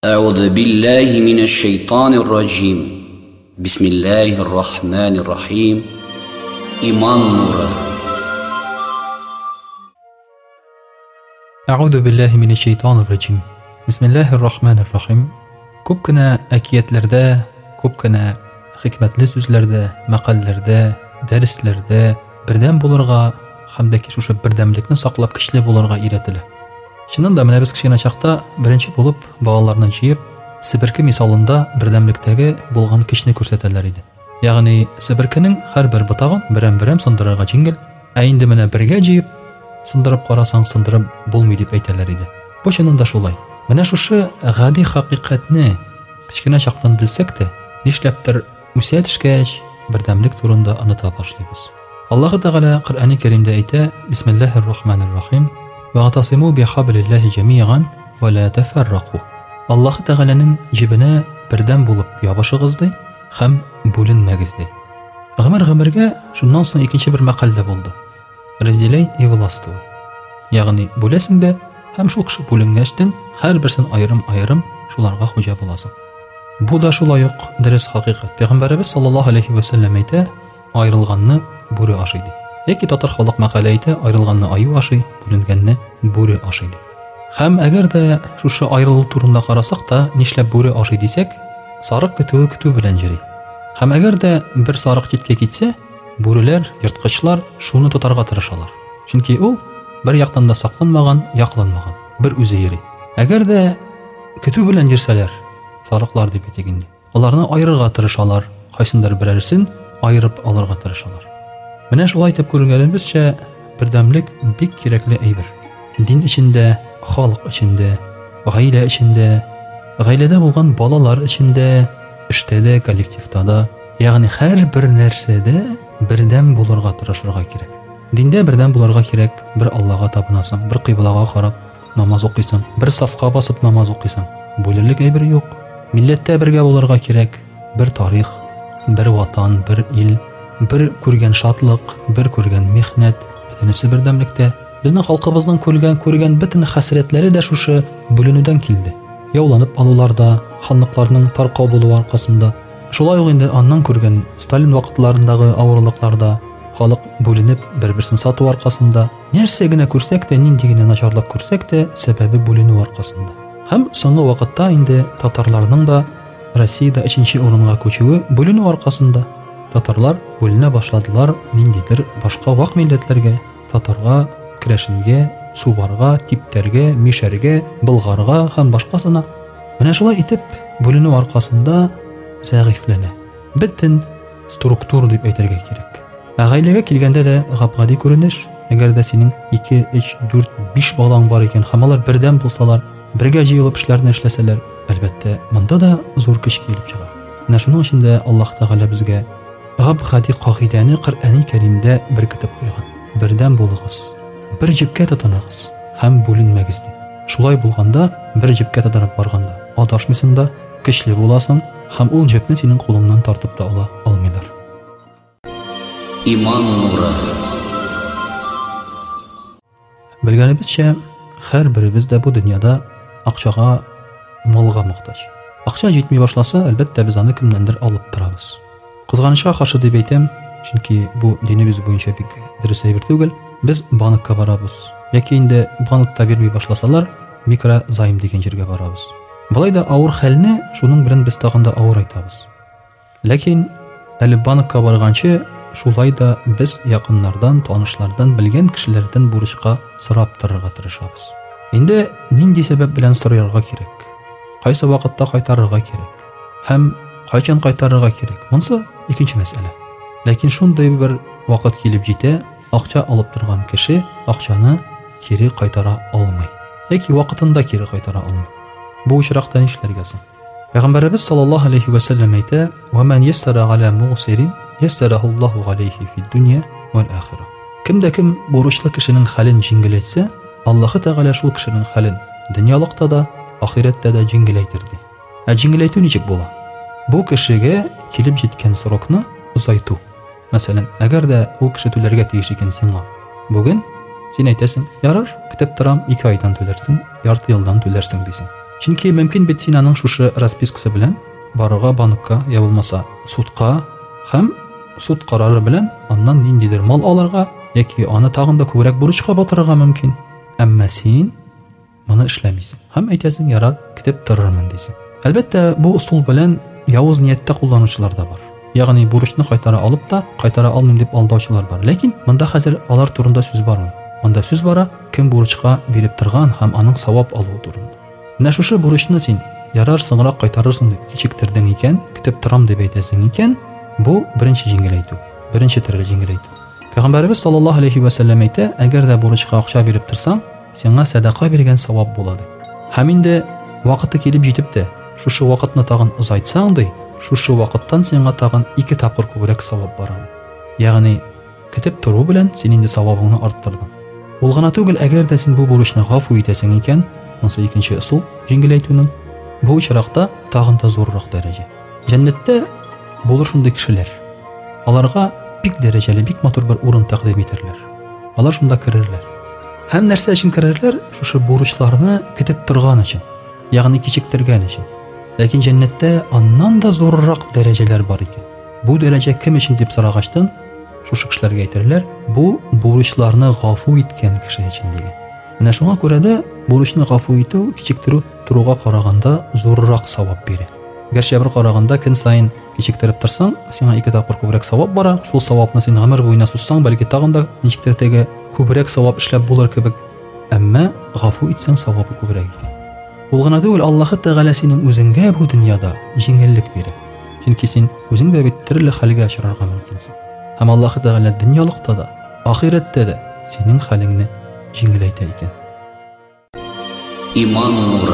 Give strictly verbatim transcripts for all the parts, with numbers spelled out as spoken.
أعوذ بالله من الشيطان الرجيم بسم الله الرحمن الرحيم إيمان نورا أعوذ بالله من الشيطان الرجيم بسم الله الرحمن الرحيم Көп кенә әкиятләрдә, көп кенә хикмәтле сүзләрдә, мәкальләрдә, дәресләрдә бердәм булырга һәм дә шушы бердәмлекне саклап көчле булырга өйрәтелә. Чыннан да менә без кичкенә чакта беренче булып балаларны җыеп себерке мисалында бердәмлектәге булган көчне күрсәтәләр иде. Ягъни себеркенең һәрбер ботагын берәм-берәм сындырырга җиңел, ә инде менә бергә җыеп сындырып карасаң сындырып булмый дип әйтәләр иде. Бу чыннан да шулай. Менә шушы гади хакыйкатьне кичкенә чактан белсәк тә, нишләптер үсә төшкәч бердәмлек турында оныта башлыйбыз. Аллаһу Тәгалә Коръәни Кәримдә әйтә: Бисмиллаһир-рахманир-рахим وَاعْتَصِمُوا بِحَبْلِ اللَّهِ جَمِيعًا وَلَا تَفَرَّقُوا. Аллаһу Тәгаләнең җибенә бердәм булып ябышыгыз ди һәм бүленмәгез ди. Гомер-гомергә шуннан соң икенче бер мәкаль булды. Разделяй и властвуй. Ягъни бүләсең дә һәм шул кеше бүленгәчтен һәрберсен аерым-аерым шуларга хуҗа буласың. Бу да шулай ук дөрес хакыйкать. Пәйгамбәрбез саллаллаһу алейхи ва саллям әйтә: аерылганны бүре ашый ди. Яки татар халык мәкале әйтә: аерылганны аю ашый, бүленгәнне бүре ашый ди. Һәм әгәр дә шушы аерылу турында карасак та, нишләп бүре ашый дисәк, сарык көтүе көтү белән җыри. Һәм әгәр дә бер сарык читкә китсә, бүреләр, йырткычлар шуны тотарга тырышалар. Чөнки ул бер яктан да сакланмаган, якланмаган, бер үзе йөри. Әгәр дә көтү белән җирсәләр, сарыклар дип әйтик инде, аларны аерырга тырышалар, кайсындыр берәрсен аерып алырга тырышалар. Менә шулай итеп күргәнебезчә, бердәмлек бик кирәкле әйбер. Дин эчендә, халык эчендә, гаилә эчендә, гаиләдә булган балалар эчендә, эштә дә, коллективта да, ягъни һәрбер нәрсәдә бердәм булырга тырышырга кирәк. Диндә бердәм булырга кирәк. Бер Аллаһка табынасың, бер кыйблага карап намаз укыйсың, бер сафка басып намаз укыйсың. Бүлерлек әйбер юк. Милләттә бергә булырга кирәк. Бер тарих, бер ватан, бер ил, бер күргән шатлык, бер күргән михнәт, бөтенесе бердәмлектә. Безнең халкыбызның күргән күргән бөтен хәсрәтләре дә шушы бүленүдән килде. Яуланып алуларда, ханлыкларның таркау булуы аркасында. Шулай ук инде аннан күргән Сталин вакытларындагы авырлыкларда халык бүленеп бер-берсен сату аркасында. Нәрсә генә күрсәк тә, нинди генә начарлык күрсәк тә, сәбәбе бүленү аркасында. Һәм соңгы вакытта инде татарларның да Россиядә өченче урынга күчүе бүленү аркасында. Татарлар бүленә башладылар ниндидер башка вак милләтләргә, татарга, керәшенгә, суварга, типтәргә, мишәргә, былгарга һәм башкасына. Менә шулай итеп бүленү аркасында зәгыйфләнә. Бөтен структура дип әйтергә кирәк. Ә гаиләгә килгәндә дә гапгади күренеш, әгәр дә синең ике, өч, дүрт, биш балаң бар икән, һәм алар бердәм булсалар, бергә җыелып эшләрне эшләсәләр, әлбәттә, монда да зур көч килеп чыга. Менә шуның өчен дә Аллаһ Тәгалә безгә гапгади кагыйдәне Коръәни Кәримдә беркетеп куйган. Бердәм булыгыз, бер җепкә тотыныгыз һәм бүленмәгез ди. Шулай булганда, бер җепкә тотынып барганда, адашмыйсың да, көчле буласың һәм ул җепне синең кулыңнан тартып та ала алмыйлар. Иман нуры. Белгәнебезчә, һәрберебез дә бу дөньяда акчага, малга мохтаҗ. Акча җитми башласа, әлбәттә без аны кемнәндер алып торабыз. Кызганычка каршы дип әйтәм, чөнки бу динебез буенча бик дөрес әйбер түгел. Без банкка барабыз. Яки инде банкта бирми башласалар, микрозайм дигән җиргә барабыз. Булай да авыр хәлне шуның белән без тагында авыр әйтәбез. Ләкин әле банкка барганчы шулай да без якыннардан, танышлардан, белгән кешеләрдән бурычка сорап торырга тырышабыз. Инде нинди сәбәп белән сорарга кирәк? Кайсы вакытта кайтарырга кирәк? Һәм кайчан кайтарырга кирәк? Монсы икенче мәсьәлә. Ләкин шундый бер вакыт килеп җитә, акча алып торган кеше акчаны кире кайтара алмый. Яки вакытында кире кайтара алмый. Бу очракта нишләргә соң? Пәйгамбәрбез саллаллаһу алейхи ва саллям әйтә: "Ва ман яссара ала мугсирин яссараху Аллаһу алейхи фид дөнья вал ахира." Кемдә кем бурычлы кешенең хәлен җиңеләйтсә, Аллаһу Тәгалә шул кешенең хәлен дөньялыкта да, ахирәттә дә җиңеләйтер ди. Ә җиңеләйтү ничек була? Бу кешегә килеп җиткән срокны узайту. Мәсәлән, әгәр дә ул кеше түләргә тиеш икән сиңа, бүген син әйтәсең: "Ярар, көтеп торам, ике айдан түләрсең, ярты елдан түләрсең" дисең. Чөнки мөмкин бит син аның шушы распискасы белән барырга банкка, я булмаса судка һәм суд карары белән аннан ниндидер мал алырга яки аны тагын да күбрәк бурычка батырырга мөмкин. Әмма син моны эшләмисең. Һәм әйтәсең, ярар, китеп торырмын дисең. Әлбәттә, бу усул белән явыз ниятта кулланучылар да бар. Ягъни бурычны кайтара алып та кайтара алмыйм дип алдаучылар бар. Ләкин монда хәзер алар турында сүз бармый. Монда сүз бара кем бурычка биреп торган һәм аның савап алу турында. Менә шушы бурычны син ярар соңрак кайтарырсың дип кичектердең икән, китеп торам дип әйтәсең икән, бу беренче җиңеләйтү, беренче төрле җиңеләйтү. Пәйгамбәрбез саллаллаһу алейхи ва сәллям әйтә, әгәр дә бурычка акча биреп торсаң, сиңа садака биргән савап була ди. Һәм инде вакыты килеп җитеп тә, шушы вакытны тагын узайтсаң ди, шушы вакыттан сиңа тагын ике тапкыр күбрәк савап бара. Ягъни китеп тору белән син инде савабыңны арттырдың. Ул гына түгел, әгәр дә син бу бурычны гафу итәсең икән, монысы икенче усул җиңеләйтүнең, бу очракта тагын да зуррак дәрәҗә. Җәннәттә булыр шундый кешеләр. Аларга бик дәрәҗәле, бик матур бер урын тәкъдим итәрләр. Алар шунда керерләр. Һәм нәрсә өчен керерләр? Шушы бурычларны китеп торган өчен, ягъни кичектергән өчен. Ләкин җәннәттә аннан да зуррак дәрәҗәләр бар икән. Бу дәрәҗә кем өчен дип сорагачтан, шушы кешеләргә әйтерләр, бу бурычларны гафу иткән кеше өчен дигән. Менә шуңа күрә дә бурычны гафу итү кичектерү туруга караганда зуррак савап бирә. Гәрчә бер караганда көн сайын кичектереп торсаң, сиңа ике тапкыр күбрәк савап бара. Шул савапны син гомер буена сузсаң, бәлки тагын да ничектер теге күбрәк савап эшләп булыр кебек. Әмма гафу итсәң савабы күбрәк икән. Ул гына түгел, Аллаһ Тәгалә синең үзеңгә бу дөньяда җиңеллек бирә. Чөнки син үзең дә бит төрле хәлгә очрарга мөмкинсең. Һәм Аллаһ Тәгалә дөньялыкта да, ахиратта да синең хәлеңне җиңеләйтә икән. Иман нуры.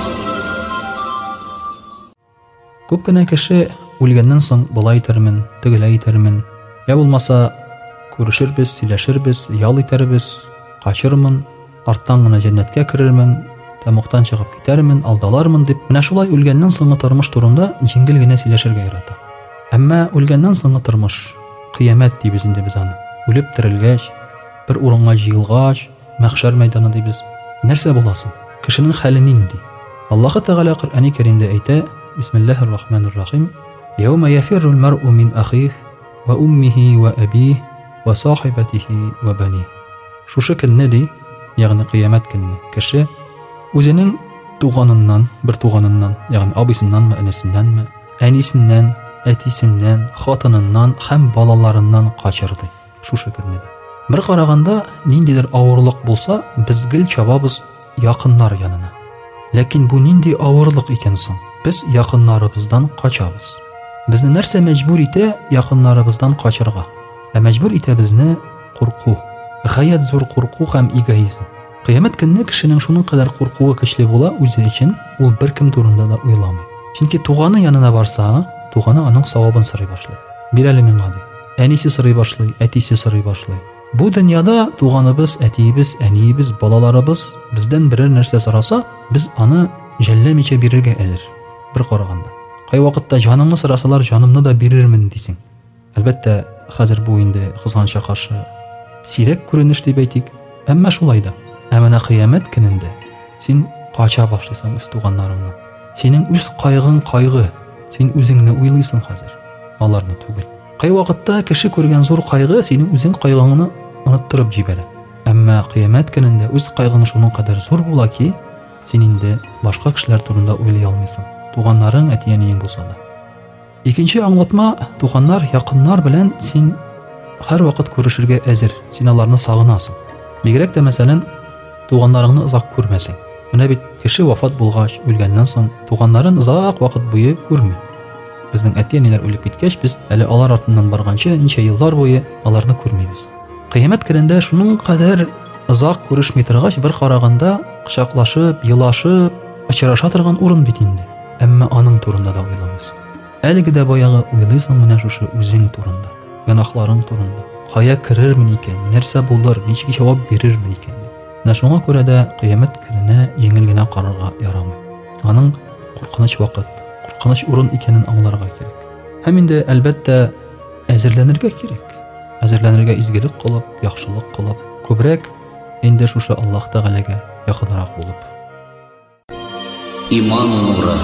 Күп кенә кеше үлгәннән соң былай итәрмен, тегеләй итәрмен, я булмаса күрешербез, сөйләшербез, ял итәрбез, качырмын, арттан гына җәннәткә керермен, тәмуктан чыгып китәрмен, алдалармын дип, менә шулай үлгәннән соңгы тормыш турында җиңел генә сөйләшергә ярата. Әмма үлгәннән соңгы тормыш, кыямәт дибез инде без аны. Үлеп терелгәч, бер урынга җыелгач, мәхшәр мәйданы дибез. Нәрсә буласың? Кешенең хәле нинди? Аллаһ Тәгалә Коръәни Кәримдә әйтә: Бисмиллаһир-рахманир-рахим. Яума яфиррул мар'у мин ахиһ ва уммиһи ва абиһ ва сахибатиһи ва баниһ. Шушы көнне ди, ягъни кыямәт көнне, кеше үзенең туганыннан, бер туганыннан, ягъни абысыннанмы, энесеннәнме, әнисеннән, әтисеннән, хатыныннан һәм балаларыннан качырды. Шушы көнне. Бер караганда ниндидер авырлык булса, без гел чабабыз якыннар янына. Ләкин бу нинди авырлык икән соң? Без якыннарыбыздан качабыз. Безне нәрсә мәҗбүр итә якыннарыбыздан качырга? Ә мәҗбүр итә безне курку. Гаять зур курку һәм эгоизм. Кыямәт көнне кешенең шуның кадәр куркуы көчле була үзе өчен, ул беркем турында да уйламый. Чөнки туганы янына барса, туганы аның савабын сорый башлый. Бир әле миңа ди. Әнисе сорый башлый, әтисе сорый башлый. Бу дөньяда туганыбыз, әтиебез, әниебез, балаларыбыз бездән берәр нәрсә сораса, без аны жәлләмичә бирергә әзер. Бер караганда. Кай вакытта җаныңны сорасалар, җанымны да бирермен дисең. Әлбәттә, хәзер бу инде кызганча каршы сирәк күренеш дип әйтик. Әмма шулай да. Ә менә кыямәт көнендә син кача башлыйсың үз туганнарыңны. Синең үз кайгың кайгы. Син үзеңне уйлыйсың хәзер. Аларны түгел. Кай вакытта кеше күргән зур кайгы синең үзең кайгыңны оныттырып җибәрә. Әмма кыямәт көнендә үз кайгың шуның кадәр зур була ки, син инде башка кешеләр турында уйлый алмыйсың. Туганнарың, әти-әниең булса да. Икенче аңлатма, туганнар, якыннар белән син һәр вакыт күрешергә әзер. Син аларны сагынасың. Бигрәк тә мәсәлән, туганнарыңны озак күрмәсәң. Менә бит кеше вафат булгач, үлгәннән соң туганнарын озак вакыт буе күрмәй. Безнең әти-әниләр үлеп киткәч, без әле алар артыннан барганча ничә еллар буе аларны күрмәйбез. Кыямәт көнендә шуның кадәр озак күрешми торгач, бер караганда кочаклашып, елашып, очраша торган урын бит инде. Әмма аның турында да уйламыйсың. Әлеге дә баягы уйлыйсың менә шушы үзең турында, гынахларың турында. Кая керермен икән, нәрсә булыр, ничек җавап бирермен икән. Менә шуңа күрә дә кыямәт көненә җиңел генә карарга ярамый. Аның куркыныч вакыт, куркыныч урын икәнен аңларга кирәк. Һәм инде әлбәттә әзерләнергә кирәк. Әзерләнергә изгелек кылып, яхшылык кылып, күбрәк инде шушы Аллаһ Тәгаләгә якынрак булып. Иман нуры.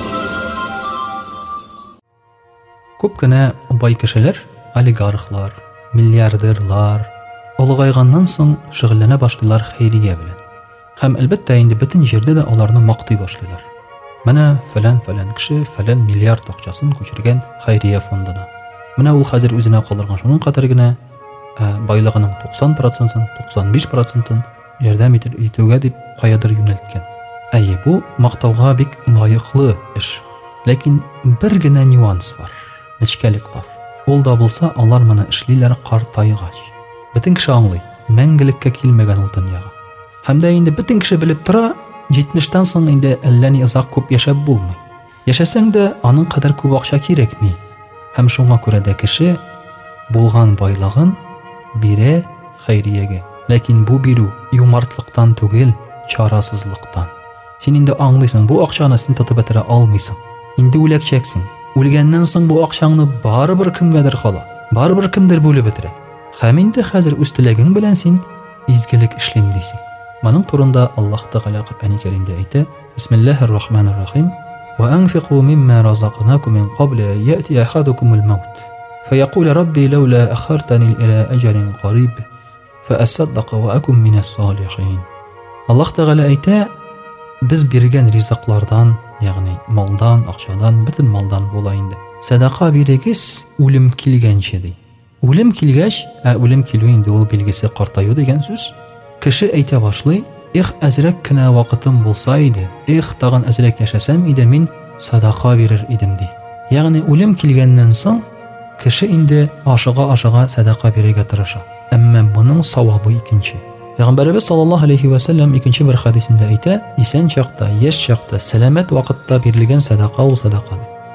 Күп кенә бай кешеләр, олигархлар, миллиардерлар олыгайганнан соң шөгыльләнә башлыйлар хәйрия белән. Һәм әлбәттә инде бөтен җирдә дә аларны мактый башлыйлар. Менә фәлән-фәлән кеше фәлән миллиард акчасын күчергән хәйрия фондына. Менә ул хәзер үзенә калдырган шуның кадәр генә байлыгының туксан процентын, туксан биш процентын ярдәм итүгә дип каядыр юнәлткән. Әйе, бу мактауга бик лаеклы эш. Ләкин бер генә нюанс бар, нечкәлек бар. Ул да булса, алар моны эшлиләр картайгач. Бөтен кеше аңлый, мәңгелеккә килмәгән ул дөньяга. Һәм дә инде бөтен кеше белеп тора, җитмештән соң инде әллә ни озак күп яшәп булмый. Яшәсәң дә аның кадәр күп акча кирәкми. Һәм шуңа күрә дә кеше булган байлыгын бирә хәйриягә. Ләкин бу бирү юмартлыктан түгел, чарасызлыктан. Син инде аңлыйсың, бу акчаны син тотып бетерә алмыйсың. Инде үләкчәксең. Үлгәннән соң бу акчаңны барыбер кемгәдер кала. Барыбер кемдер бүлеп бетерә. Һәм инде хәзер үз теләгең белән син изгелек эшлим дисең. Моның турында Аллаһ Тәгалә Коръәни Кәримдә әйтә: Бисмиллаһир-рахманир-рахим. Ва анфиқу мимма разaqnakum min qabli an ya'ti ahadukum al-maut. Fayaqulu rabbi lawla akhartani ila ajalin qarib fa asaddaqa wa akum min as-salihin. Аллаһ Тәгалә әйтә: Biz биргән ризыклардан, ягъни малдан, акчадан, бөтен малдан була инде. Садака бирегез үлем килгәнче ди. Үлем килгәч, ә үлем килү инде ул билгесе картаю дигән сүз. Кеше әйтә башлый: "Их, әзрәк кенә вакытым булса иде, их, тагын әзрәк яшәсәм иде, мин садака бирер идем" ди. Ягъни үлем килгәннән соң кеше инде ашыга-ашыга садака бирергә тырыша. Әмма моның савабы икенче. Пәйгамбәрбез саллаллаһу алейхи ва саллям икенче бер хадисендә әйтә: "Исән чакта, яшь чакта, сәламәт вакытта бирелгән садака ул садака."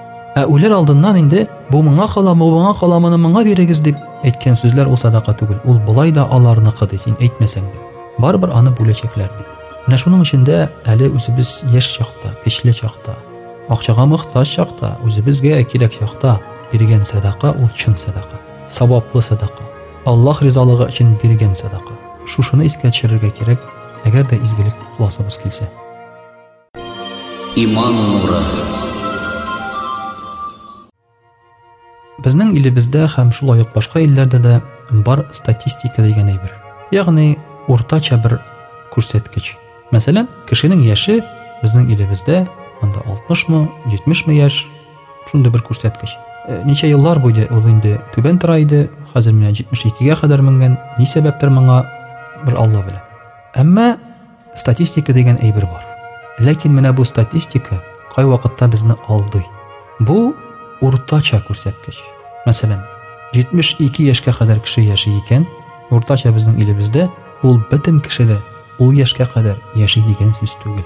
Ә үлер алдыннан инде бу моңа каламы, моңа каламыны моңа бирегез дип әйткән сүзләр ул садака түгел. Ул булай да аларныкы ди, син әйтмәсәң дә. Барыбер аны бүләчәкләр ди. Менә шуның эчендә әле үзебез яшь чакта, көчле чакта, акчага мохтаҗ чакта, үзебезгә кирәк чакта биргән садака ул чын садака, саваплы садака. Аллаһ ризалыгы өчен биргән садака. Шушыны искә төшерергә кирәк, әгәр дә изгелек кыласыбыз килсә. Иман нуры. Безнең илебездә һәм шулай ук башка илләрдә дә бар статистика дигән әйбер. Ягъни уртача бер күрсәткеч. Мәсәлән, кешенең яше безнең илебездә анда алтмышмы, җитмешме яшь, шундый бер күрсәткеч. Ничә еллар буе ул инде түбән тора иде, хәзер менә җитмеш икегә кадәр менгән. Ни сәбәптер моңа бер Алла белә. Әмма статистика дигән әйбер бар. Ләкин менә бу статистика кай вакытта безне алдый. Бу уртача күрсәткеч. Мәсәлән, җитмеш ике яшькә кадәр кеше яши икән, уртача безнең илебездә ул бөтен кешеләр ул яшькә кадәр яши дигән сүз түгел.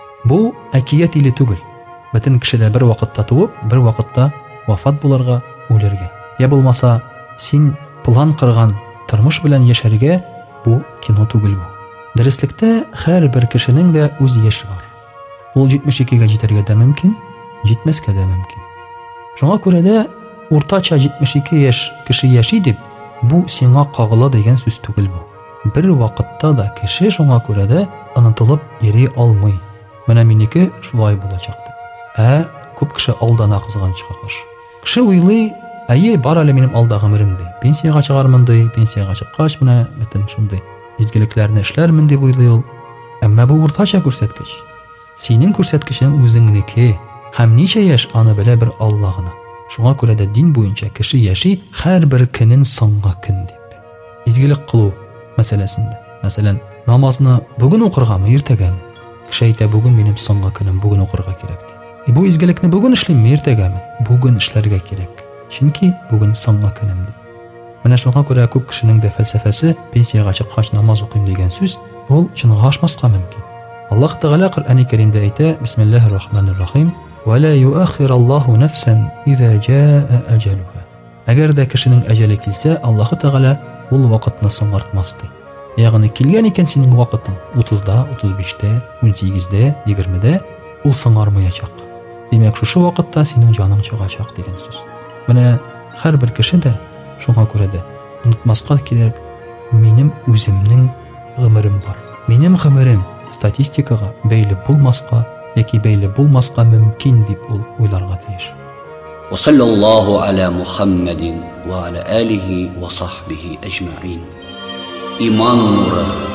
Бу әкият иле түгел. Бөтен кешеләр бер вакытта туып, бер вакытта вафат булырга, үләргә. Я булмаса, син план кырган тормыш белән яшәргә, бу кино түгел бу. Дәреслектә һәр бер кешенең дә үз яше бар. Ул җитмеш икегә җитәргә дә мөмкин, җитмәскә дә мөмкин. Шуңа күрә дә уртача җитмеш ике яшь кеше яши дип, бу сиңа кагыла дигән сүз түгел бу. Бер вакытта да кеше шуңа күрә дә онытылып йөри алмый. Менә минеке шулай булачак дип. Ә күп кеше алдана кызганчыга кыш. Кеше уйлый: "Әйе, бар әле минем алда гомерем ди. Пенсияга чыгармын ди, пенсияга чыккач менә бөтен шундый изгелекләрне эшләрмен" дип уйлый ул. Әмма бу уртача күрсәткеч. Синең күрсәткечең үзеңнеке. Һәм ничә яшь аны белә бер Алла гына. Шуңа күрә дә дин буенча кеше яши һәр бер көнен соңга көн дип. Изгелек кылу мәсьәләсендә. Мәсәлән, намазны бүген укыргамы, иртәгәме? Кеше әйтә: "Бүген минем соңга көнем, бүген укырга кирәк" ди. Бу изгелекне бүген эшлимме, иртәгәме? Бүген эшләргә кирәк. Чөнки бүген соңга көнем ди. Менә шуңа күрә күп кешенең дә фәлсәфәсе пенсияга чыккач намаз укыйм дигән сүз, ул чынга ашмаска мөмкин. Аллаһ Тәгалә Коръәни Кәримдә әйтә: Бисмиллаһир-рахманир-рахим. Ва ла юаххираллаһу нафсан иза җаа аҗалуха. Әгәр дә кешенең әҗәле килсә, Аллаһ Тәгалә ул вакытны соңартмас ди. Ягъни килгән икән синең вакытың утызда, утыз биштә, унсигездә, егермедә, ул соңармаячак. Димәк, шушы вакытта синең җаның чыгачак дигән сүз. Менә һәр бер кеше дә шуңа күрә дә онытмаска кирәк: минем үземнең гомерем бар. Минем гомерем статистикага бәйле булмаска яки бәйле булмаска мөмкин дип ул уйларга тиеш. وصلى الله على محمد وعلى آله وصحبه أجمعين. إيمان نورا